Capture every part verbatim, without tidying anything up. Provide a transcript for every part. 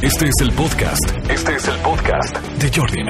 Este es el podcast. Este es el podcast de Jordi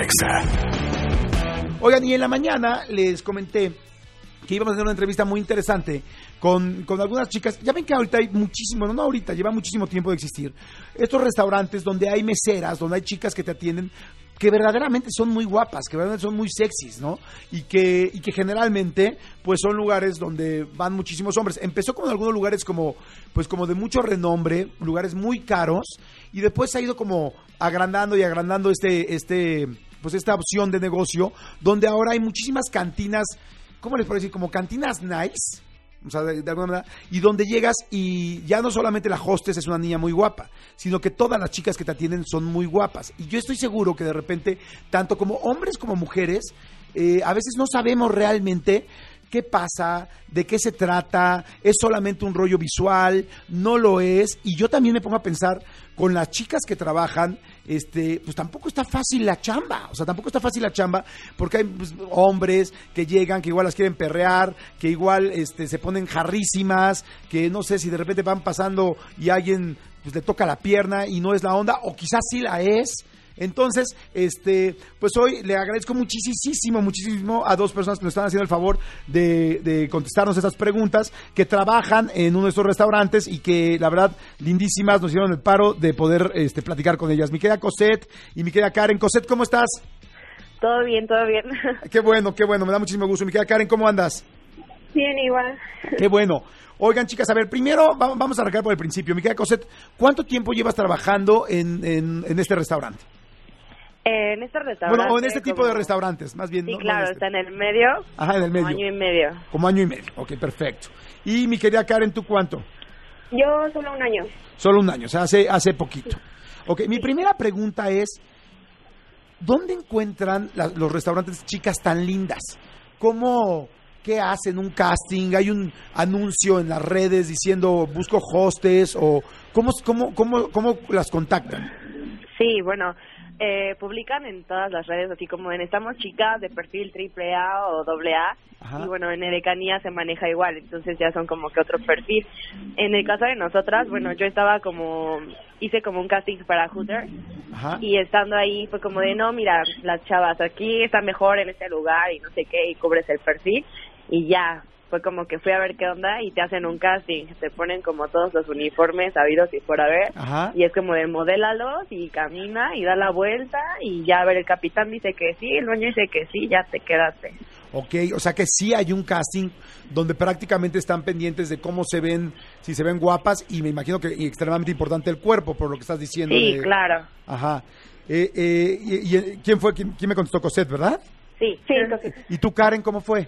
Nexa. Oigan, y en la mañana les comenté que íbamos a hacer una entrevista muy interesante con, con algunas chicas. Ya ven que ahorita hay muchísimo, no, no ahorita, lleva muchísimo tiempo de existir estos restaurantes donde hay meseras, donde hay chicas que te atienden, que verdaderamente son muy guapas, que verdaderamente son muy sexys, ¿no? Y que, y que generalmente, pues son lugares donde van muchísimos hombres. Empezó con algunos lugares como, pues como de mucho renombre, lugares muy caros, y después se ha ido como agrandando y agrandando este, este, pues esta opción de negocio, donde ahora hay muchísimas cantinas, ¿cómo les puedo decir? Como cantinas nice, o sea, de, de alguna manera, y donde llegas y ya no solamente la hostess es una niña muy guapa, sino que todas las chicas que te atienden son muy guapas. Y yo estoy seguro que de repente, tanto como hombres como mujeres, eh, a veces no sabemos realmente qué pasa, de qué se trata, es solamente un rollo visual, no lo es. Y yo también me pongo a pensar, con las chicas que trabajan, este, pues tampoco está fácil la chamba, o sea, tampoco está fácil la chamba, porque hay pues, hombres que llegan, que igual las quieren perrear, que igual este, se ponen jarrísimas, que no sé si de repente van pasando y alguien pues le toca la pierna y no es la onda, o quizás sí la es. Entonces, este, pues hoy le agradezco muchísimo, muchísimo a dos personas que nos están haciendo el favor de, de contestarnos estas preguntas, que trabajan en uno de estos restaurantes y que, la verdad, lindísimas, nos hicieron el paro de poder este, platicar con ellas. Mi querida Cosette y mi querida Karen. Cosette, ¿cómo estás? Todo bien, todo bien. Qué bueno, qué bueno, me da muchísimo gusto. Mi querida Karen, ¿cómo andas? Bien, igual. Qué bueno. Oigan, chicas, a ver, primero vamos a arrancar por el principio. Mi querida Cosette, ¿cuánto tiempo llevas trabajando en, en, en este restaurante? Eh, en este restaurante. Bueno, o en este tipo como... de restaurantes, más bien. Sí, no, claro, no este. Está en el medio. Ajá, en el medio. Como año y medio. Como año y medio, ok, perfecto. Y mi querida Karen, ¿tú cuánto? Yo solo un año. Solo un año, o sea, hace, hace poquito. Ok, mi primera pregunta es, ¿dónde encuentran la, los restaurantes chicas tan lindas? ¿Cómo, qué hacen? ¿Un casting? ¿Hay un anuncio en las redes diciendo busco hostes? ¿O cómo, cómo, cómo, cómo las contactan? Sí, bueno... Eh, publican en todas las redes, así como en Estamos Chicas de perfil triple A o doble A. Ajá. Y bueno, en Edecanía se maneja igual, entonces ya son como que otro perfil. En el caso de nosotras, bueno, yo estaba como, hice como un casting para Hooters. Ajá. Y estando ahí fue como de, no, mira, las chavas aquí está mejor en este lugar y no sé qué, y cubres el perfil y ya. Fue como que fui a ver qué onda y te hacen un casting, te ponen como todos los uniformes habidos y por haber. Ajá. Y es como de modélalos y camina y da la vuelta y ya, a ver, el capitán dice que sí, el dueño dice que sí, ya te quedaste. Ok, o sea que sí hay un casting donde prácticamente están pendientes de cómo se ven, si se ven guapas, y me imagino que y extremadamente importante el cuerpo, por lo que estás diciendo. Sí, de... claro. Ajá. Eh, eh, y, y, ¿Quién fue? ¿Quién, quién me contestó? Cosette, ¿verdad? Sí, sí, Cosette. ¿Y tú, Karen, cómo fue?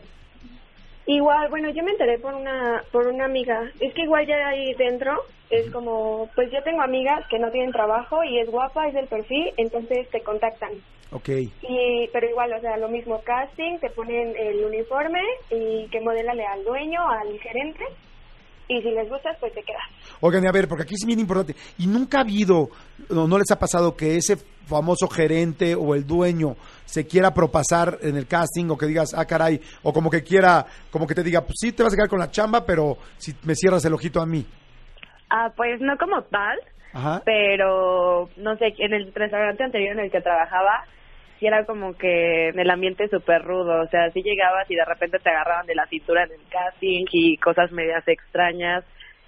Igual, bueno, yo me enteré por una por una amiga. Es que igual ya ahí dentro es como, pues yo tengo amigas que no tienen trabajo y es guapa, es del perfil, entonces te contactan. Okay. Y pero igual, o sea, lo mismo casting, te ponen el uniforme y que modélale al dueño, al gerente. Y si les gustas, pues te quedas. Oigan, a ver, porque aquí es bien importante. Y nunca ha habido, no, no les ha pasado que ese famoso gerente o el dueño se quiera propasar en el casting, o que digas, ah, caray, o como que quiera, como que te diga, pues sí, te vas a quedar con la chamba, pero si me cierras el ojito a mí. Ah, pues no como tal, ajá, pero no sé, en el restaurante anterior en el que trabajaba, sí era como que en el ambiente súper rudo, o sea, sí llegabas y de repente te agarraban de la cintura en el casting y cosas medias extrañas,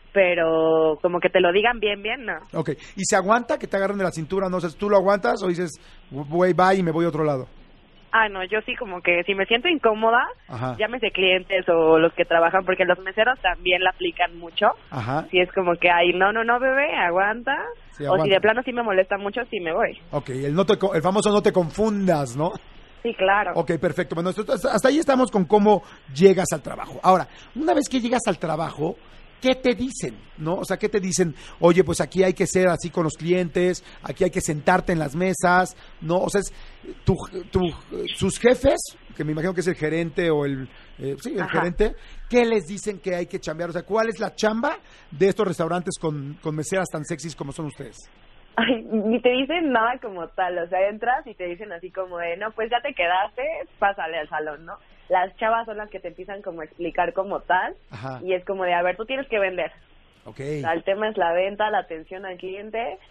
pero como que te lo digan bien, bien, ¿no? Ok, ¿y se aguanta que te agarren de la cintura? No sé, ¿tú lo aguantas o dices, güey, bye y me voy a otro lado? Ah, no, yo sí como que si me siento incómoda, ajá, llámese clientes o los que trabajan, porque los meseros también la aplican mucho. Ajá. Si es como que, ay, no, no, no, bebé, aguanta. Sí, o aguanta. si de plano sí me molesta mucho, sí me voy. Ok, el, no te, el famoso no te confundas, ¿no? Sí, claro. Ok, perfecto. Bueno, esto, hasta ahí estamos con cómo llegas al trabajo. Ahora, una vez que llegas al trabajo, ¿qué te dicen? ¿No? O sea, ¿qué te dicen? Oye, pues aquí hay que ser así con los clientes, aquí hay que sentarte en las mesas, ¿no? O sea, es tu, tu, sus jefes, que me imagino que es el gerente o el, eh, sí, el Ajá. gerente, ¿qué les dicen que hay que chambear? O sea, ¿cuál es la chamba de estos restaurantes con, con meseras tan sexys como son ustedes? Ay, ni te dicen nada como tal, o sea, entras y te dicen así como de, no, pues ya te quedaste, pásale al salón, ¿no? Las chavas son las que te empiezan como a explicar como tal. Ajá. Y es como de, a ver, tú tienes que vender. Okay. O sea, el tema es la venta, la atención al cliente,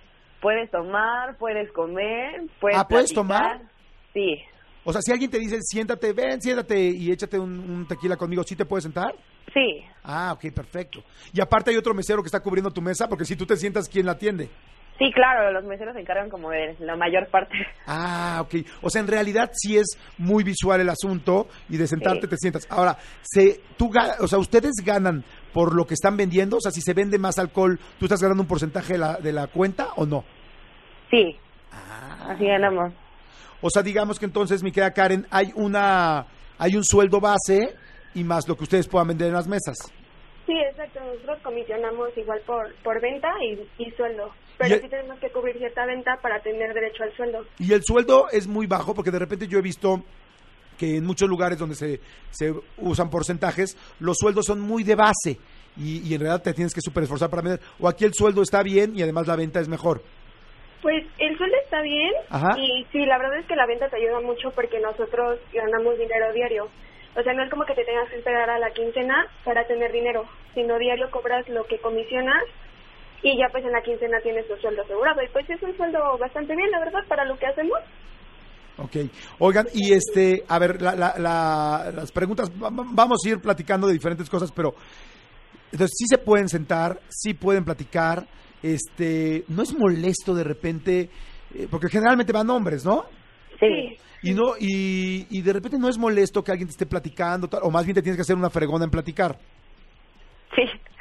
puedes tomar, puedes comer, puedes Ah, ¿puedes platicar. tomar? Sí. O sea, si alguien te dice, siéntate, ven, siéntate y échate un, un tequila conmigo, ¿sí te puedes sentar? Sí. Ah, ok, perfecto. Y aparte hay otro mesero que está cubriendo tu mesa, porque si tú te sientas, ¿quién la atiende? Sí, claro, los meseros se encargan como de la mayor parte. Ah, ok. O sea, en realidad sí es muy visual el asunto y de sentarte Sí. te sientas. Ahora, se, tú, ga- o sea, ¿ustedes ganan por lo que están vendiendo? O sea, si se vende más alcohol, ¿tú estás ganando un porcentaje de la, de la cuenta o no? Sí, Ah. así ganamos. O sea, digamos que entonces, mi querida Karen, hay una, hay un sueldo base y más lo que ustedes puedan vender en las mesas. Sí, exacto. Nosotros comisionamos igual por por venta y, y sueldo. Pero Y el- sí tenemos que cubrir cierta venta para tener derecho al sueldo. Y el sueldo es muy bajo porque de repente yo he visto que en muchos lugares donde se, se usan porcentajes, los sueldos son muy de base y, y en realidad te tienes que súper esforzar para vender. O aquí el sueldo está bien y además la venta es mejor. Pues el sueldo está bien. Ajá. Y sí, la verdad es que la venta te ayuda mucho porque nosotros ganamos dinero diario. O sea, no es como que te tengas que esperar a la quincena para tener dinero, sino diario cobras lo que comisionas y ya pues en la quincena tienes tu sueldo asegurado. Y pues es un sueldo bastante bien, la verdad, para lo que hacemos. Ok. Oigan, y este, a ver, la, la, la- las preguntas, va- va- vamos a ir platicando de diferentes cosas, pero entonces sí se pueden sentar, sí pueden platicar, este, no es molesto de repente, eh, porque generalmente van hombres, ¿no? Sí. Y no, y, y de repente no es molesto que alguien te esté platicando, tal, o más bien te tienes que hacer una fregona en platicar. Sí.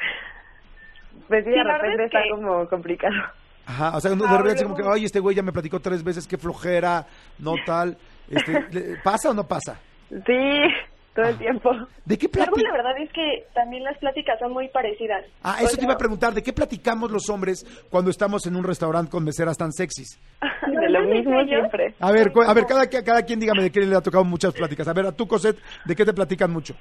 Pues sí, Sí, de la verdad repente es está que- como complicado. Ajá, o sea, de Ah, repente es luego- como que, ay, este güey ya me platicó tres veces, qué flojera, no tal. Este, ¿le- ¿pasa o no pasa? Sí, todo el tiempo. ¿De qué Luego platicamos? la verdad es que también las pláticas son muy parecidas. Ah, O eso te sea, iba a preguntar, ¿de qué platicamos los hombres cuando estamos en un restaurante con meseras tan sexys? De lo mismo Normalmente ellos- siempre. A ver, cu- a ver, como- cada, cada quien dígame de qué le ha tocado muchas pláticas. A ver, a tú, Cosette, ¿de qué te platican mucho?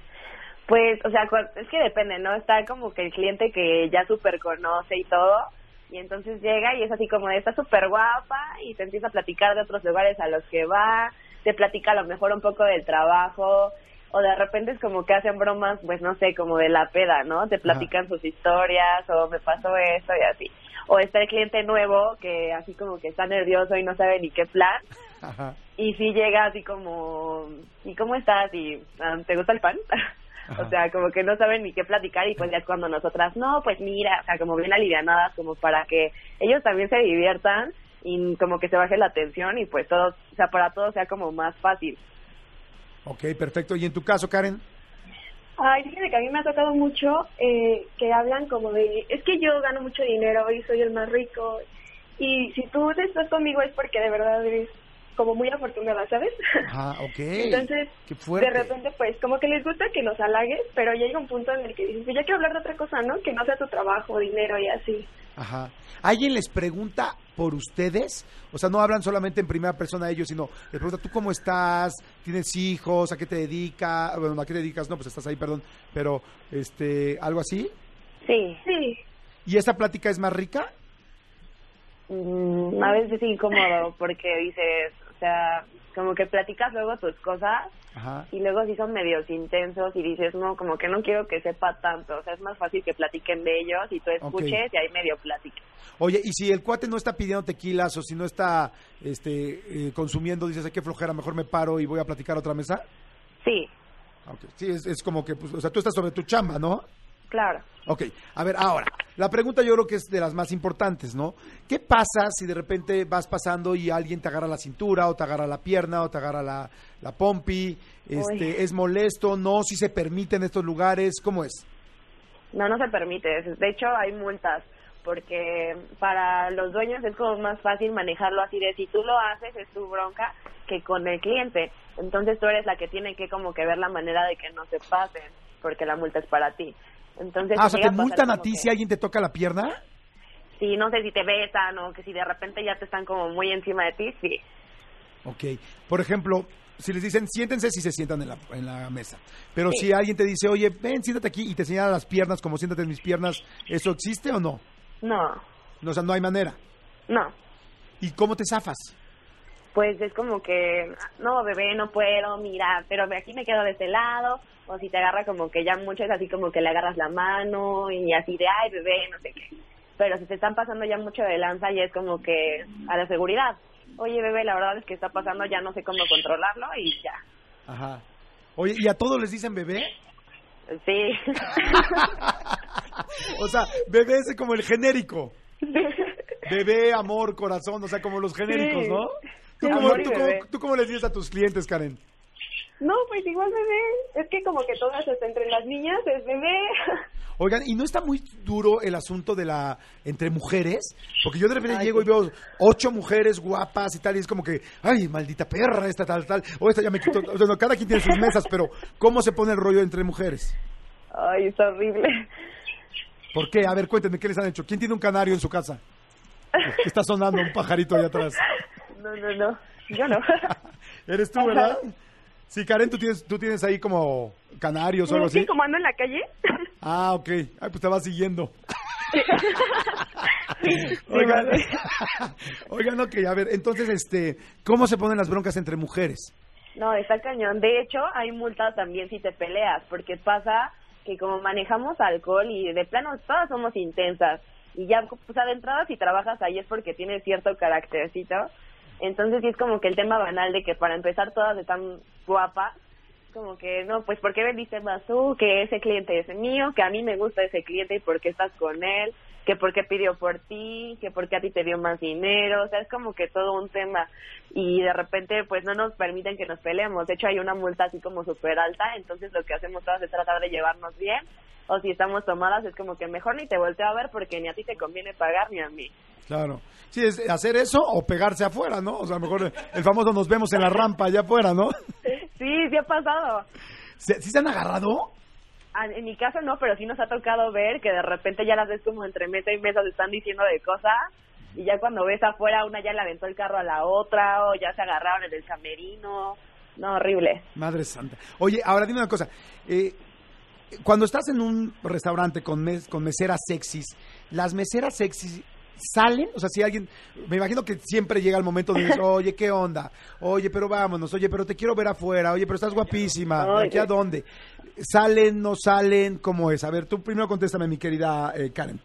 Pues, o sea, cu- es que depende, ¿no? Está como que el cliente que ya súper conoce y todo, y entonces llega y es así como de, está súper guapa, y te empieza a platicar de otros lugares a los que va, te platica a lo mejor un poco del trabajo, o de repente es como que hacen bromas, pues no sé, como de la peda, ¿no? Te platican sus historias, o me pasó esto y así. O está el cliente nuevo que así como que está nervioso y no sabe ni qué plan, Ajá. y sí llega así como, ¿y cómo estás? ¿Y ah, te gusta el pan? Ajá. O sea, como que no saben ni qué platicar y pues ya es cuando nosotras, no, pues mira, o sea, como bien alivianadas, como para que ellos también se diviertan y como que se baje la tensión y pues todo, o sea, para todos sea como más fácil. Ok, perfecto. ¿Y en tu caso, Karen? Ay, fíjate que a mí me ha tocado mucho eh, que hablan como de, es que yo gano mucho dinero y soy el más rico. Y si tú estás conmigo es porque de verdad eres como muy afortunada, ¿sabes? Ah, ok. Entonces, Qué fuerte. de repente, pues, como que les gusta que los halagues, pero ya llega un punto en el que dices, pues ya quiero hablar de otra cosa, ¿no? Que no sea tu trabajo, dinero y así. Ajá. ¿Alguien les pregunta por ustedes? O sea, no hablan solamente en primera persona a ellos, sino les pregunta, ¿tú cómo estás? ¿Tienes hijos? ¿A qué te dedicas? Bueno, ¿a qué te dedicas? No, pues estás ahí, perdón. Pero, este, ¿algo así? Sí, Sí. ¿Y esta plática es más rica? mm, a veces es incómodo porque dices, o sea, como que platicas luego tus cosas Ajá. y luego sí son medios intensos y dices, no, como que no quiero que sepa tanto, o sea, es más fácil que platiquen de ellos y tú escuches y ahí medio platiques. Oye, y si el cuate no está pidiendo tequilas o si no está este, eh, consumiendo, dices, ay, qué flojera, mejor me paro y voy a platicar a otra mesa. Sí, Ok. Sí, es, es como que, pues, o sea, tú estás sobre tu chamba, ¿no? claro. Ok, a ver, ahora, la pregunta yo creo que es de las más importantes, ¿no? ¿Qué pasa si de repente vas pasando y alguien te agarra la cintura o te agarra la pierna o te agarra la, la pompi? Este, Uy. ¿Es molesto? ¿No? ¿Si se permite en estos lugares? ¿Cómo es? No, no se permite. De hecho, hay multas porque para los dueños es como más fácil manejarlo así de si tú lo haces es tu bronca que con el cliente. Entonces tú eres la que tiene que como que ver la manera de que no se pasen porque la multa es para ti. Entonces, Ah, o si sea, llega ¿te a pasar multan a como ti que- si alguien te toca la pierna? Sí, no sé si te besan o que si de repente ya te están como muy encima de ti, sí. Ok. Por ejemplo, si les dicen siéntense, si se sientan en la, en la mesa. Pero Sí. si alguien te dice, oye, ven, siéntate aquí y te señala las piernas como siéntate en mis piernas, ¿eso existe o no? No, No, o sea, no hay manera. no. ¿Y cómo te zafas? Pues es como que, no, bebé, no puedo, mira, pero aquí me quedo de este lado. O si te agarra como que ya mucho, es así como que le agarras la mano y así de, ay, bebé, no sé qué. pero si te están pasando ya mucho de lanza, ya es como que a la seguridad. Oye, bebé, la verdad es que está pasando, ya no sé cómo controlarlo y ya. Ajá. Oye, ¿y a todos les dicen bebé? Sí. O sea, bebé es como el genérico. Bebé, amor, corazón, o sea, como los genéricos, sí. ¿no? ¿Tú, Sí, cómo, amor y tú, cómo, bebé. ¿Tú cómo les dices a tus clientes, Karen? No, pues igual bebé. Es que como que todas, hasta entre las niñas, es bebé. Oigan, ¿y no está muy duro el asunto de la entre mujeres? Porque yo de repente Ay, llego sí. y veo ocho mujeres guapas y tal, y es como que, ay, maldita perra, esta tal, tal, o esta ya me quitó. O sea, no, cada quien tiene sus mesas, pero ¿cómo se pone el rollo entre mujeres? Ay, es horrible. ¿Por qué? A ver, cuéntenme, ¿qué les han hecho? ¿Quién tiene un canario en su casa? Que está sonando un pajarito allá atrás. No, no, no. Yo no. ¿Eres tú, verdad? Sí, Karen, ¿tú tienes, tú tienes ahí como canarios o algo Es que así? como ando en la calle. Ah, ok. Ay, pues te vas siguiendo. Sí, Oigan, vale. oigan, ok, a ver, entonces, este, ¿cómo se ponen las broncas entre mujeres? No, está cañón. De hecho, hay multas también si te peleas, porque pasa que como manejamos alcohol y de plano todas somos intensas, y ya, pues de entrada si trabajas ahí es porque tienes cierto caractercito, entonces sí es como que el tema banal de que para empezar todas están guapas, como que no, pues ¿por qué vendiste más tú? Que ese cliente es mío, que a mí me gusta ese cliente y por qué estás con él, que por qué pidió por ti, que por qué a ti te dio más dinero, o sea, es como que todo un tema y de repente pues no nos permiten que nos peleemos, de hecho hay una multa así como súper alta, entonces lo que hacemos todas es tratar de llevarnos bien, o si estamos tomadas es como que mejor ni te volteo a ver porque ni a ti te conviene pagar ni a mí. Claro. Sí, es hacer eso o pegarse afuera, ¿no? O sea, mejor el famoso nos vemos en la rampa allá afuera, ¿no? Sí, sí ha pasado. ¿Sí, sí se han agarrado? Ah, en mi caso no, pero sí nos ha tocado ver que de repente ya las ves como entre mesa y mesa se están diciendo de cosas y ya cuando ves afuera una ya le aventó el carro a la otra o ya se agarraron en el camerino. No, horrible. Madre santa. Oye, ahora dime una cosa. Eh, cuando estás en un restaurante con, mes, con meseras sexys, ¿las meseras sexys salen? O sea, si alguien, me imagino que siempre llega el momento de decir, oye, ¿qué onda? Oye, pero vámonos, oye, pero te quiero ver afuera, oye, pero estás guapísima, ¿de aquí a dónde? ¿Salen, no salen? ¿Cómo es? A ver, tú primero contéstame, mi querida eh, Karen.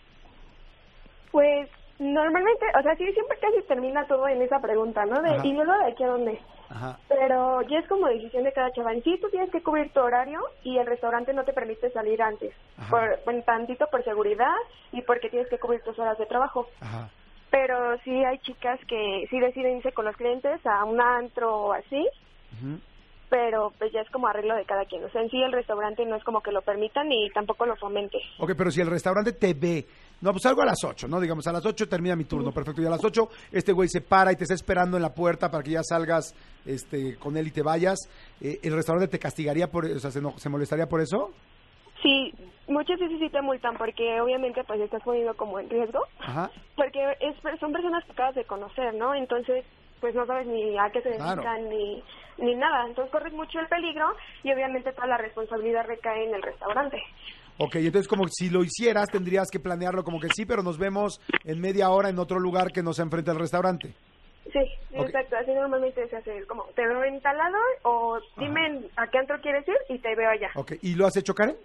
Pues normalmente, o sea, sí, siempre casi termina todo en esa pregunta, ¿no? De, Ajá. ¿y luego de aquí a dónde? Ajá. Pero ya es como decisión de cada chaval. Sí, tú tienes que cubrir tu horario y el restaurante no te permite salir antes. Ajá. Por, bueno, tantito por seguridad y porque tienes que cubrir tus horas de trabajo. Ajá. Pero sí hay chicas que sí deciden irse con los clientes a un antro o así, Uh-huh. pero pues ya es como arreglo de cada quien. O sea, en sí el restaurante no es como que lo permitan ni tampoco lo fomente. Ok, pero si el restaurante te ve, no, pues salgo a las ocho, ¿no? Digamos, a las ocho termina mi turno, perfecto. Y a las ocho este güey se para y te está esperando en la puerta para que ya salgas este, con él y te vayas. Eh, ¿El restaurante te castigaría por, o sea, se, no, se molestaría por eso? Sí, muchas veces sí te multan porque obviamente pues estás poniendo como en riesgo. Ajá. Porque es, son personas que acabas de conocer, ¿no? Entonces, pues no sabes ni a qué se dedican Claro. ni, ni nada. Entonces corres mucho el peligro y obviamente toda la responsabilidad recae en el restaurante. Ok, entonces como si lo hicieras tendrías que planearlo como que sí, pero nos vemos en media hora en otro lugar que no se enfrente al restaurante. Sí, Ok. exacto. Así normalmente se hace como, te veo en tal lado o dime a qué antro quieres ir y te veo allá. Ok, ¿y lo has hecho, Karen?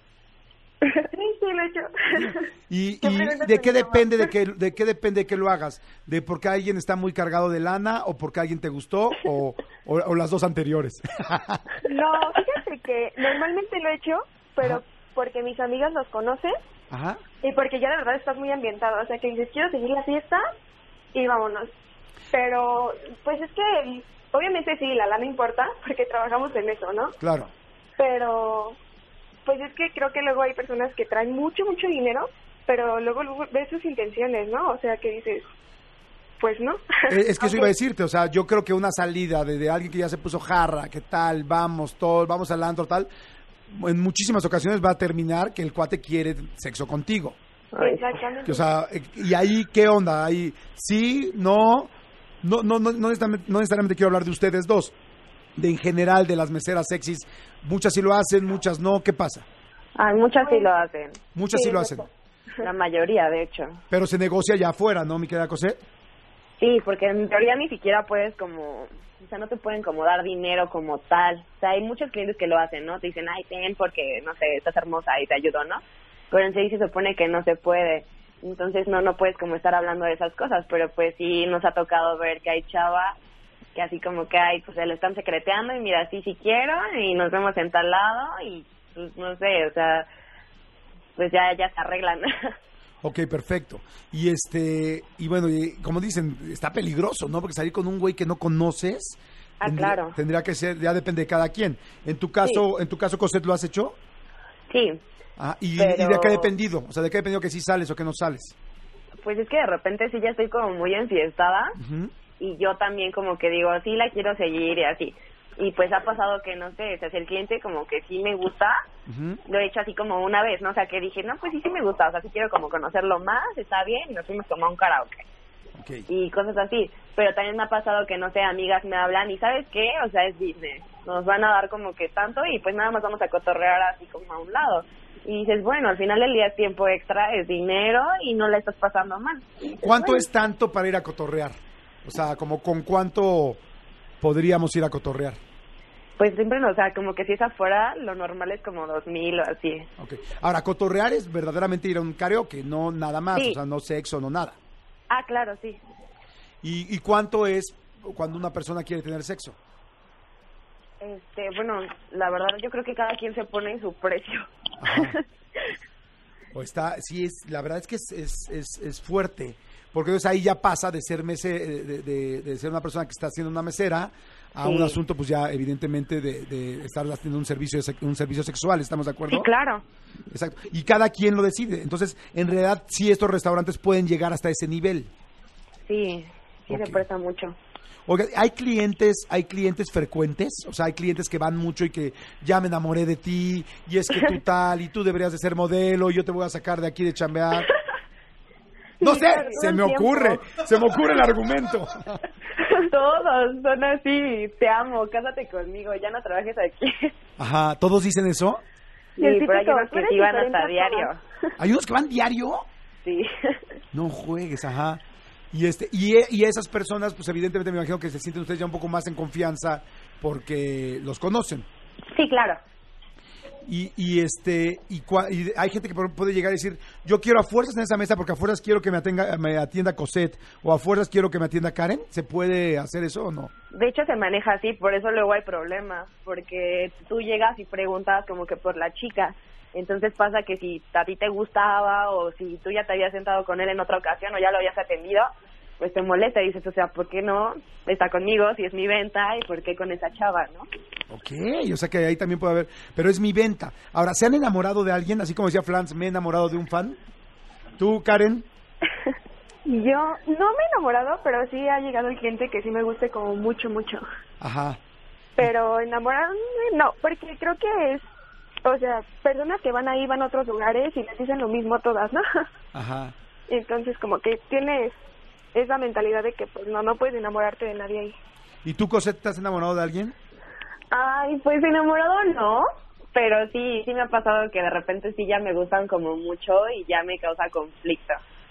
Sí, sí, lo he hecho. ¿Y, y Simplemente de qué pensaba. depende de que de qué depende que lo hagas? ¿De porque alguien está muy cargado de lana o porque alguien te gustó o, o, o las dos anteriores? No, fíjate que normalmente lo he hecho, pero Ajá. porque mis amigas los conocen Ajá. y porque ya de verdad estás muy ambientado. O sea, que dices, quiero seguir la fiesta y vámonos. Pero, pues es que, obviamente sí, la lana importa porque trabajamos en eso, ¿no? Claro. Pero, pues es que creo que luego hay personas que traen mucho, mucho dinero, pero luego, luego ves sus intenciones, ¿no? O sea, que dices, pues no. Es, es que eso Ok. iba a decirte, o sea, yo creo que una salida de, de alguien que ya se puso jarra, ¿qué tal? Vamos, todo, vamos al antro, tal, en muchísimas ocasiones va a terminar que el cuate quiere sexo contigo. Exactamente. Que, o sea, eh, y ahí, ¿qué onda? Ahí, sí, no, no, no, no, no necesariamente, no necesariamente quiero hablar de ustedes dos, de en general de las meseras sexys, muchas sí lo hacen, muchas no, ¿qué pasa? Ah, muchas sí lo hacen. Muchas sí, Sí, lo hacen, exacto. La mayoría, de hecho. pero se negocia allá afuera, ¿no, mi querida Cosette? Sí, porque en teoría ni siquiera puedes como, o sea, no te pueden como dar dinero como tal. O sea, hay muchos clientes que lo hacen, ¿no? Te dicen, ay, ten porque, no sé, estás hermosa y te ayudo, ¿no? Pero en sí se supone que no se puede. Entonces no, no puedes como estar hablando de esas cosas, pero pues sí nos ha tocado ver que hay chavas que así como que hay, pues se lo están secreteando y mira, sí, sí quiero y nos vemos en tal lado y pues no sé, o sea, pues ya, ya se arreglan. Ok, perfecto. Y este, y bueno, y como dicen, está peligroso, ¿no? Porque salir con un güey que no conoces, ah, tendría, claro. tendría que ser, ya depende de cada quien. En tu caso, sí. en tu caso, Cosette, ¿lo has hecho? Sí. Ah, ¿y, pero... ¿y de qué ha dependido? O sea, ¿de qué ha dependido que sí sales o que no sales? Pues es que de repente sí ya estoy como muy enfiestada. Uh-huh. Y yo también como que digo, sí la quiero seguir y así. Y pues ha pasado que, no sé, o sea, si el cliente como que sí me gusta, uh-huh. lo he hecho así como una vez, ¿no? O sea, que dije, no, pues sí, sí me gusta, o sea, sí quiero como conocerlo más, está bien, y nos fuimos como a un karaoke. Okay. Y cosas así. Pero también me ha pasado que, no sé, amigas me hablan y ¿sabes qué? O sea, es business. Nos van a dar como que tanto y pues nada más vamos a cotorrear así como a un lado. Y dices, bueno, al final del día es tiempo extra, es dinero y no la estás pasando mal. Dices, ¿cuánto bueno. es tanto para ir a cotorrear? O sea, como con cuánto podríamos ir a cotorrear. Pues siempre, no, o sea, como que si es afuera, lo normal es como dos mil o así. Okay. Ahora, cotorrear es verdaderamente ir a un karaoke, no nada más, sí. O sea, no sexo, no nada. Ah, claro, sí. ¿Y, y cuánto es cuando una persona quiere tener sexo? Este, bueno, la verdad yo creo que cada quien se pone su precio. Ajá. O está, sí, es, la verdad es que es, es, es, es fuerte. Porque entonces ahí ya pasa de ser mese, de, de, de ser una persona que está haciendo una mesera a sí. un asunto, pues ya evidentemente de, de estar haciendo un servicio un servicio sexual, ¿estamos de acuerdo? Sí, claro. Exacto. Y cada quien lo decide. Entonces, en realidad, sí estos restaurantes pueden llegar hasta ese nivel. Sí, sí okay. se presta mucho. Oiga, ¿hay clientes, hay clientes frecuentes? O sea, hay clientes que van mucho y que ya me enamoré de ti, y es que tú tal, y tú deberías de ser modelo, y yo te voy a sacar de aquí de chambear. No sé, se me ocurre, se me ocurre el argumento. Todos son así, te amo, cásate conmigo, ya no trabajes aquí. Ajá, ¿todos dicen eso? Sí, sí, pero hay unos que sí van hasta diario. ¿Hay unos que van diario? Sí. No juegues, ajá. Y este y, y esas personas, pues evidentemente me imagino que se sienten ustedes ya un poco más en confianza porque los conocen. Sí, claro. Y, y este y, cua, y hay gente que puede llegar y decir, yo quiero a fuerzas en esa mesa porque a fuerzas quiero que me atienda, me atienda Cosette, o a fuerzas quiero que me atienda Karen. ¿Se puede hacer eso o no? De hecho se maneja así, por eso luego hay problemas, porque tú llegas y preguntas como que por la chica, entonces pasa que si a ti te gustaba o si tú ya te habías sentado con él en otra ocasión o ya lo habías atendido, pues te molesta y dices, o sea, ¿por qué no está conmigo si es mi venta y por qué con esa chava, no? Ok, o sea que ahí también puede haber, pero es mi venta. Ahora, ¿se han enamorado de alguien? Así como decía Flans, me he enamorado de un fan. ¿Tú, Karen? Yo no me he enamorado, pero sí ha llegado el cliente que sí me guste como mucho, mucho. Ajá. Pero enamorado, no, porque creo que es, o sea, personas que van ahí, van a otros lugares y les dicen lo mismo todas, ¿no? Ajá. Entonces como que tienes esa mentalidad de que pues no, no puedes enamorarte de nadie ahí. ¿Y tú, Cosette, te has enamorado de alguien? Ay, pues enamorado no, pero sí, sí me ha pasado que de repente sí ya me gustan como mucho y ya me causa conflicto.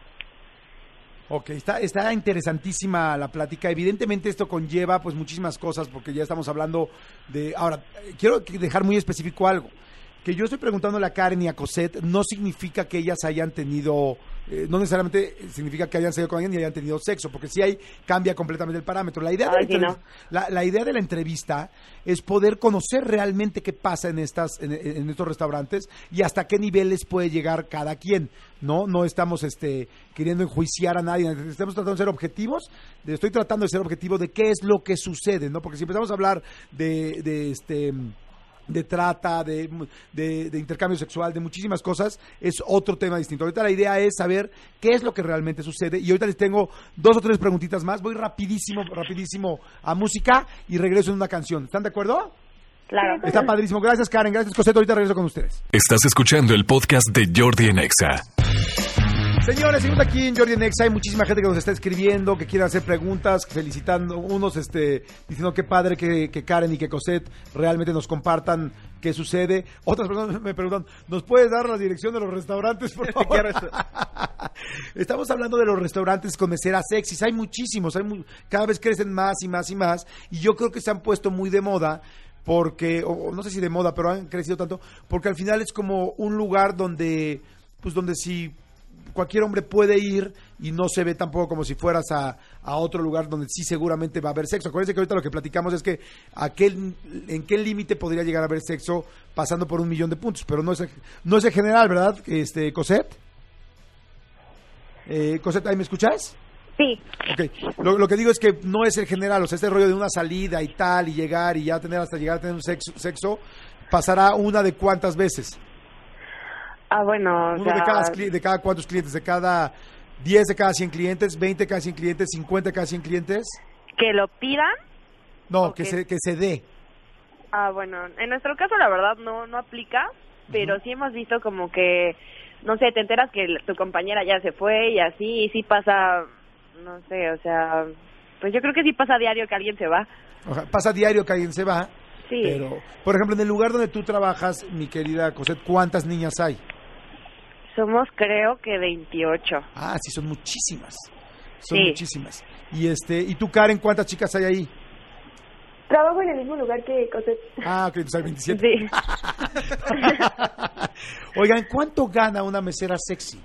Ok, está, está interesantísima la plática. Evidentemente esto conlleva pues muchísimas cosas porque ya estamos hablando de... Ahora, quiero dejar muy específico algo. Que yo estoy preguntándole a Karen y a Cosette no significa que ellas hayan tenido, eh, no necesariamente significa que hayan salido con alguien y hayan tenido sexo, porque si hay, cambia completamente el parámetro. La idea, Ay, de la, sí, no. la, la idea de la entrevista es poder conocer realmente qué pasa en estas, en, en estos restaurantes y hasta qué niveles puede llegar cada quien, ¿no? No estamos este queriendo enjuiciar a nadie, estamos tratando de ser objetivos, estoy tratando de ser objetivo de qué es lo que sucede, ¿no? Porque si empezamos a hablar de, de este... de trata, de, de, de intercambio sexual, de muchísimas cosas, es otro tema distinto. Ahorita la idea es saber qué es lo que realmente sucede y ahorita les tengo dos o tres preguntitas más. Voy rapidísimo, rapidísimo a música y regreso en una canción. ¿Están de acuerdo? Claro. Está padrísimo. Gracias, Karen. Gracias, Cosette. Ahorita regreso con ustedes. Estás escuchando el podcast de Jordi en Exa. Señores, seguimos aquí en Jordi en Exa. Hay muchísima gente que nos está escribiendo, que quiere hacer preguntas, felicitando, unos este, diciendo qué padre que, que Karen y que Cosette realmente nos compartan qué sucede. Otras personas me preguntan, ¿nos puedes dar la dirección de los restaurantes, por favor? Estamos hablando de los restaurantes con meseras sexys. Hay muchísimos, hay muy, cada vez crecen más y más y más. Y yo creo que se han puesto muy de moda porque, o no sé si de moda, pero han crecido tanto, porque al final es como un lugar donde, pues donde si cualquier hombre puede ir y no se ve tampoco como si fueras a, a otro lugar donde sí seguramente va a haber sexo. Acuérdense que ahorita lo que platicamos es que aquel, en qué límite podría llegar a haber sexo pasando por un millón de puntos, pero no es, no es el general, ¿verdad, este, Cosette? Eh, Cosette, ¿ahí me escuchas? Sí. Okay. Lo, lo que digo es que no es el general, o sea, este rollo de una salida y tal, y llegar y ya tener hasta llegar a tener un sexo, sexo pasará una de cuántas veces. Ah, bueno, Uno o sea... de cada, de cada cuántos clientes, de cada diez de cada cien clientes, veinte de cada cien clientes, cincuenta de cada cien clientes. ¿Que lo pidan? No, que, que se que se dé. Ah, bueno, en nuestro caso la verdad no no aplica, pero uh-huh. sí hemos visto como que, no sé, te enteras que tu compañera ya se fue y así, y sí pasa, no sé, o sea, pues yo creo que sí pasa diario que alguien se va. Ojalá, pasa diario que alguien se va, sí. Pero, por ejemplo, en el lugar donde tú trabajas, mi querida Cosette, ¿cuántas niñas hay? Somos creo que veintiocho. Ah, sí, son muchísimas. Son sí. muchísimas. Y este, ¿y tú, Karen, cuántas chicas hay ahí? Trabajo en el mismo lugar que Cosette. Ah, ok, entonces hay veintisiete. Sí. Oigan, ¿cuánto gana una mesera sexy?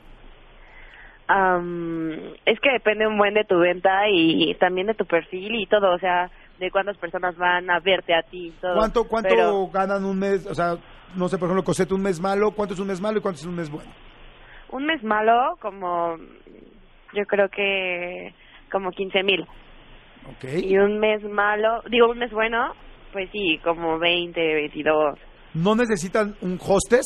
Um, es que depende un buen de tu venta y también de tu perfil y todo, o sea, de cuántas personas van a verte a ti. Todo. ¿Cuánto, cuánto Pero... ganan un mes? O sea, no sé, por ejemplo, Cosette, un mes malo, ¿cuánto es un mes malo y cuánto es un mes bueno? Un mes malo, como, yo creo que como quince mil. Okay. Y un mes malo, digo un mes bueno, pues sí, como veinte, veintidós. ¿No necesitan un hostess?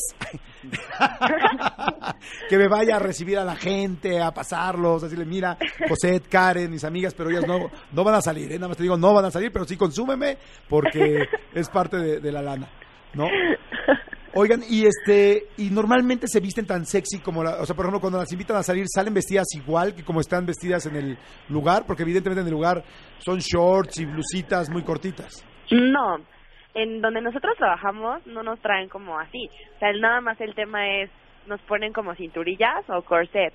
Que me vaya a recibir a la gente, a pasarlos, a decirle, mira, Cosette, Karen, mis amigas, pero ellas no, no van a salir, ¿eh? Nada más te digo, no van a salir, pero sí consúmeme porque es parte de, de la lana, ¿no? Oigan, y este, y normalmente se visten tan sexy como, la, o sea, por ejemplo, cuando las invitan a salir, ¿salen vestidas igual que como están vestidas en el lugar? Porque evidentemente en el lugar son shorts y blusitas muy cortitas. No, en donde nosotros trabajamos no nos traen como así. O sea, nada más el tema es, nos ponen como cinturillas o corsets.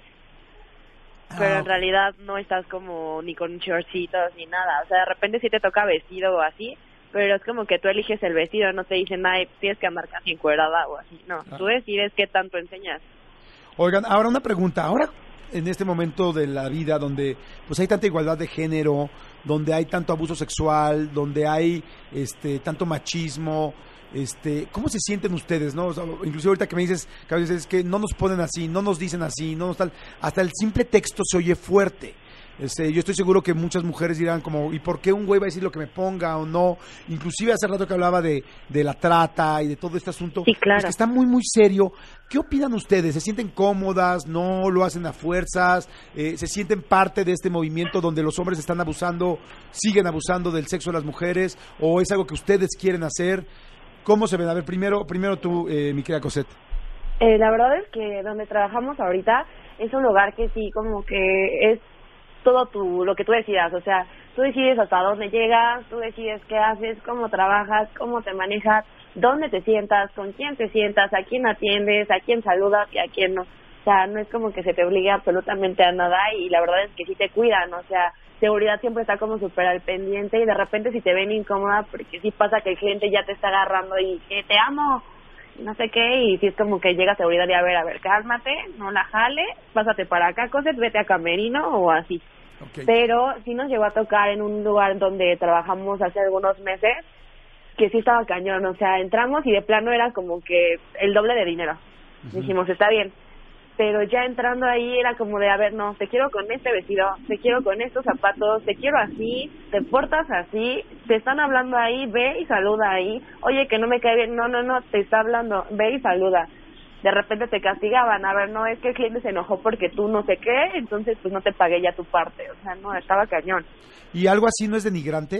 Pero ah, en realidad no estás como ni con shortcitos ni nada. O sea, de repente sí te toca vestido o así, pero es como que tú eliges el vestido, no te dicen, ay, tienes que andar casi encuerada o así. No, claro. Tú decides qué tanto enseñas. Oigan, ahora una pregunta. Ahora, en este momento de la vida donde pues hay tanta igualdad de género, donde hay tanto abuso sexual, donde hay este tanto machismo, este, ¿cómo se sienten ustedes, no? O sea, inclusive ahorita que me dices que a veces es que no nos ponen así, no nos dicen así, no nos tal, hasta el simple texto se oye fuerte. Este, yo estoy seguro que muchas mujeres dirán como, ¿y por qué un güey va a decir lo que me ponga o no? Inclusive hace rato que hablaba de, de la trata y de todo este asunto, sí, claro. Pues que está muy, muy serio. ¿Qué opinan ustedes? ¿Se sienten cómodas? ¿No lo hacen a fuerzas? Eh, ¿Se sienten parte de este movimiento donde los hombres están abusando, siguen abusando del sexo de las mujeres? ¿O es algo que ustedes quieren hacer? ¿Cómo se ven? A ver, primero, primero tú, eh, mi querida Cosette. Eh, la verdad es que donde trabajamos ahorita es un lugar que sí, como que es todo tu, lo que tú decidas, o sea, tú decides hasta dónde llegas, tú decides qué haces, cómo trabajas, cómo te manejas, dónde te sientas, con quién te sientas, a quién atiendes, a quién saludas y a quién no. O sea, no es como que se te obligue absolutamente a nada y la verdad es que sí te cuidan, o sea, seguridad siempre está como súper al pendiente y de repente si te ven incómoda, porque sí pasa que el cliente ya te está agarrando y que te amo, no sé qué, y si es como que llega seguridad y a ver, a ver, cálmate, no la jale, pásate para acá, Cosette, vete a camerino o así. Okay. Pero sí nos llegó a tocar en un lugar donde trabajamos hace algunos meses, que sí estaba cañón, o sea, entramos y de plano era como que el doble de dinero. Uh-huh. Dijimos, está bien, pero ya entrando ahí era como de, a ver, no, te quiero con este vestido, te quiero con estos zapatos, te quiero así, te portas así, te están hablando ahí, ve y saluda ahí, oye, que no me cae bien, no, no, no, te está hablando, ve y saluda. De repente te castigaban, a ver, no, es que el cliente se enojó porque tú no sé qué, entonces pues no te pagué ya tu parte, o sea, no, estaba cañón. ¿Y algo así no es denigrante?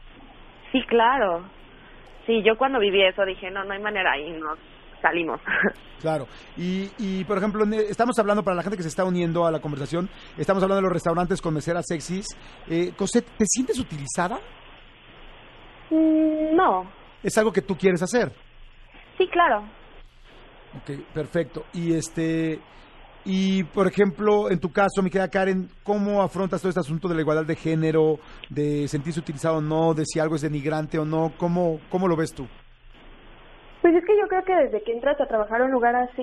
Sí, claro, sí, yo cuando viví eso dije, no, no hay manera, y nos salimos. Claro, y, y por ejemplo, estamos hablando, para la gente que se está uniendo a la conversación, estamos hablando de los restaurantes con meseras sexys. Eh, Cosette, ¿te sientes utilizada? Mm, no. ¿Es algo que tú quieres hacer? Sí, claro. Ok, perfecto. Y este, y por ejemplo, en tu caso, mi querida Karen, ¿cómo afrontas todo este asunto de la igualdad de género, de sentirse utilizado o no, de si algo es denigrante o no? ¿Cómo, cómo lo ves tú? Pues es que yo creo que desde que entras a trabajar a un lugar así,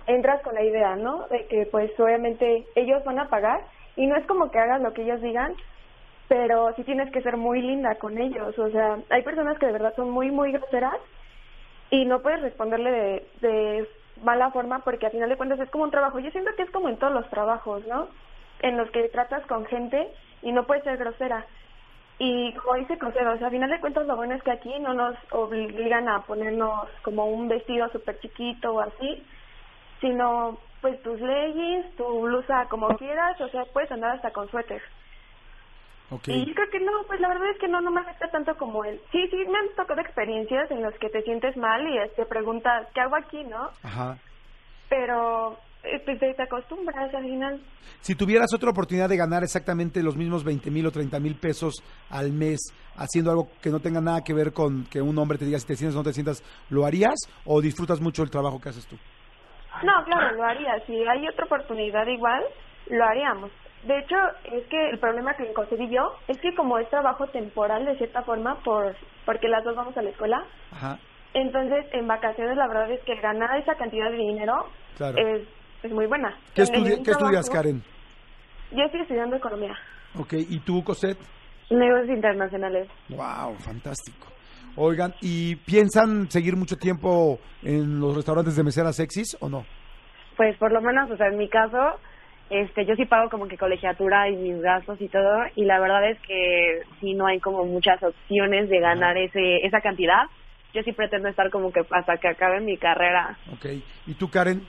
entras con la idea, ¿no? De que pues obviamente ellos van a pagar y no es como que hagas lo que ellos digan, pero sí tienes que ser muy linda con ellos. O sea, hay personas que de verdad son muy, muy groseras y no puedes responderle de, de mala forma porque al final de cuentas es como un trabajo. Yo siento que es como en todos los trabajos, ¿no? En los que tratas con gente y no puedes ser grosera. Y como dice Concedo, o sea, al final de cuentas lo bueno es que aquí no nos obligan a ponernos como un vestido súper chiquito o así, sino pues tus leggings, tu blusa como quieras, o sea, puedes andar hasta con suéter. Okay. Y creo que no, pues la verdad es que no, no me afecta tanto como él. Sí, sí, me han tocado experiencias en las que te sientes mal y te preguntas, ¿qué hago aquí, no? Ajá. Pero pues te, te acostumbras al final. Si tuvieras otra oportunidad de ganar exactamente los mismos veinte mil o treinta mil pesos al mes haciendo algo que no tenga nada que ver con que un hombre te diga si te sientes o no te sientas, ¿lo harías o disfrutas mucho el trabajo que haces tú? No, claro, lo haría. Si hay otra oportunidad igual, lo haríamos. De hecho, es que el problema que concebí yo es que como es trabajo temporal de cierta forma, por porque las dos vamos a la escuela, Ajá. Entonces en vacaciones la verdad es que ganar esa cantidad de dinero claro. es, es muy buena. ¿Qué, estudi ¿qué trabajo, estudias, Karen? Yo estoy estudiando economía. Ok, ¿y tú, Cosette? Negocios internacionales. Wow, fantástico. Oigan, ¿y piensan seguir mucho tiempo en los restaurantes de meseras sexys o no? Pues por lo menos, o sea, en mi caso, este, yo sí pago como que colegiatura y mis gastos y todo, y la verdad es que sí no hay como muchas opciones de ganar ah. ese esa cantidad. Yo sí pretendo estar como que hasta que acabe mi carrera. Ok, ¿y tú, Karen?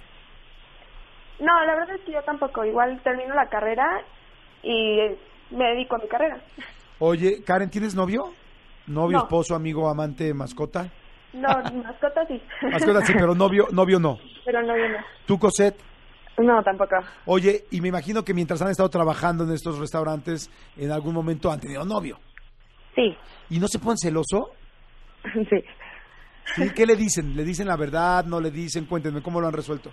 No, la verdad es que yo tampoco, igual termino la carrera y me dedico a mi carrera. Oye, Karen, ¿tienes novio? ¿Novio, no. esposo, amigo, amante, mascota? No, mascota sí. Mascota sí, pero novio, novio no. Pero novio no. ¿Tú, Cosette? No, tampoco. Oye, y me imagino que mientras han estado trabajando en estos restaurantes, en algún momento han tenido novio. Sí. ¿Y no se ponen celoso? Sí. ¿Sí? ¿Qué le dicen? ¿Le dicen la verdad? ¿No le dicen? Cuéntenme, ¿cómo lo han resuelto?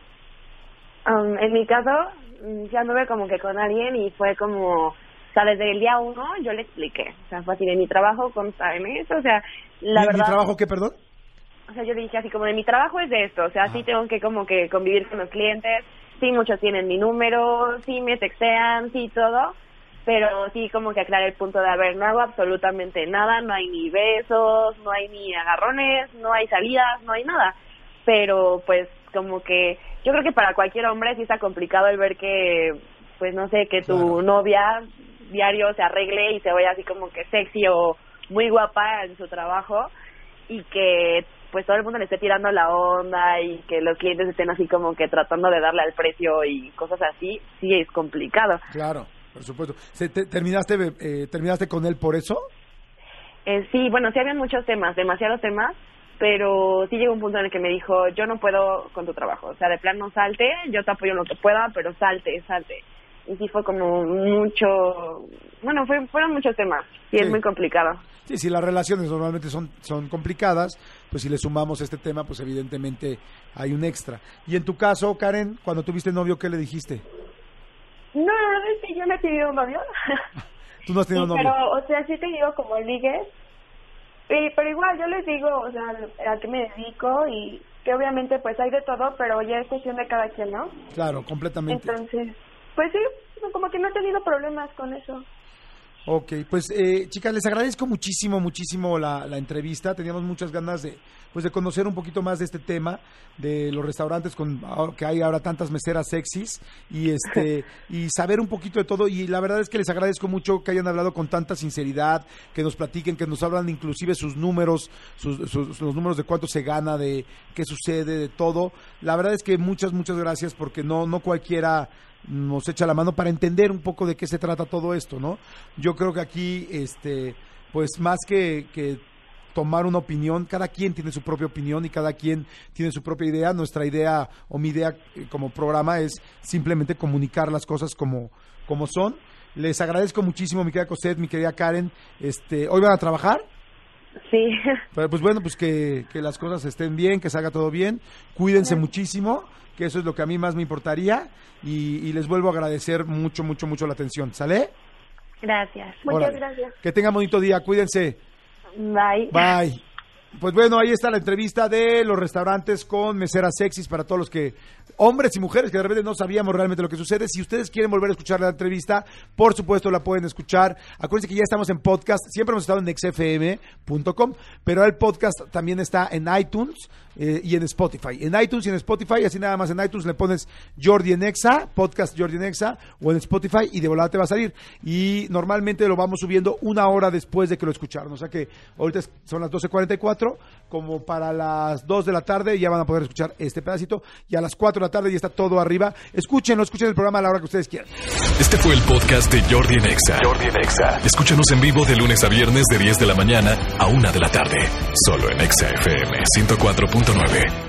Um, en mi caso, ya anduve como que con alguien y fue como, o sea, desde el día uno yo le expliqué. O sea, fue así de mi trabajo consta en eso, o sea, la ¿Mi, verdad... ¿Mi trabajo qué, perdón? O sea, yo le dije así como de mi trabajo es de esto, o sea, ah. sí tengo que como que convivir con los clientes, sí muchos tienen mi número, sí me textean, sí todo, pero sí como que aclarar el punto de, a ver, no hago absolutamente nada, no hay ni besos, no hay ni agarrones, no hay salidas, no hay nada, pero pues como que yo creo que para cualquier hombre sí está complicado el ver que, pues no sé, que tu claro. novia diario se arregle y se vaya así como que sexy o muy guapa en su trabajo y que pues todo el mundo le esté tirando la onda y que los clientes estén así como que tratando de darle al precio y cosas así, sí es complicado. Claro. Por supuesto. ¿Se te, terminaste eh, terminaste con él por eso? Eh, sí, bueno, sí había muchos temas, demasiados temas, pero sí llegó un punto en el que me dijo, yo no puedo con tu trabajo, o sea, de plano salte, yo te apoyo en lo que pueda, pero salte, salte. Y sí fue como mucho, bueno, fue, fueron muchos temas, y sí. Es muy complicado. Sí, si las relaciones normalmente son, son complicadas, pues si le sumamos este tema, pues evidentemente hay un extra. Y en tu caso, Karen, cuando tuviste novio, ¿qué le dijiste? No, la verdad es que yo no he tenido novio. ¿Tú no has tenido sí, novio? Pero, o sea, sí he tenido como ligues. Y, pero igual, yo les digo, o sea, a qué me dedico y que obviamente pues hay de todo, pero ya es cuestión de cada quien, ¿no? Claro, completamente. Entonces, pues sí, como que no he tenido problemas con eso. Ok, pues eh, chicas, les agradezco muchísimo, muchísimo la, la entrevista. Teníamos muchas ganas de, pues, de conocer un poquito más de este tema, de los restaurantes con que hay ahora tantas meseras sexys y este y saber un poquito de todo. Y la verdad es que les agradezco mucho que hayan hablado con tanta sinceridad, que nos platiquen, que nos hablan inclusive sus números, sus, sus, los números de cuánto se gana, de qué sucede, de todo. La verdad es que muchas, muchas gracias porque no, no cualquiera nos echa la mano para entender un poco de qué se trata todo esto, ¿no? Yo creo que aquí, este, pues más que, que tomar una opinión, cada quien tiene su propia opinión y cada quien tiene su propia idea. Nuestra idea o mi idea como programa es simplemente comunicar las cosas como, como son. Les agradezco muchísimo, mi querida Cosette, mi querida Karen. Este, ¿hoy van a trabajar? Sí. Pero pues bueno, pues que, que las cosas estén bien, que salga todo bien. Cuídense sí. muchísimo, que eso es lo que a mí más me importaría. Y, y les vuelvo a agradecer mucho, mucho, mucho la atención. ¿Sale? Gracias. Muchas Órale. gracias. Que tengan bonito día, cuídense. Bye. Bye. Pues bueno, ahí está la entrevista de los restaurantes con meseras sexys para todos los que, hombres y mujeres que de repente no sabíamos realmente lo que sucede. Si ustedes quieren volver a escuchar la entrevista, por supuesto la pueden escuchar. Acuérdense que ya estamos en podcast, siempre hemos estado en nexa f m punto com, pero el podcast también está en iTunes eh, y en Spotify. En iTunes y en Spotify, así nada más en iTunes le pones Jordi en Exa, podcast Jordi en Exa, o en Spotify y de volada te va a salir. Y normalmente lo vamos subiendo una hora después de que lo escucharon. O sea que ahorita son las doce cuarenta y cuatro, como para las dos de la tarde ya van a poder escuchar este pedacito, y a las cuatro de la tarde ya está todo arriba. Escúchenlo, escuchen el programa a la hora que ustedes quieran. Este fue el podcast de Jordi en Exa. Jordi en Exa. Escúchanos en vivo de lunes a viernes de diez de la mañana a una de la tarde, solo en Exa F M ciento cuatro punto nueve.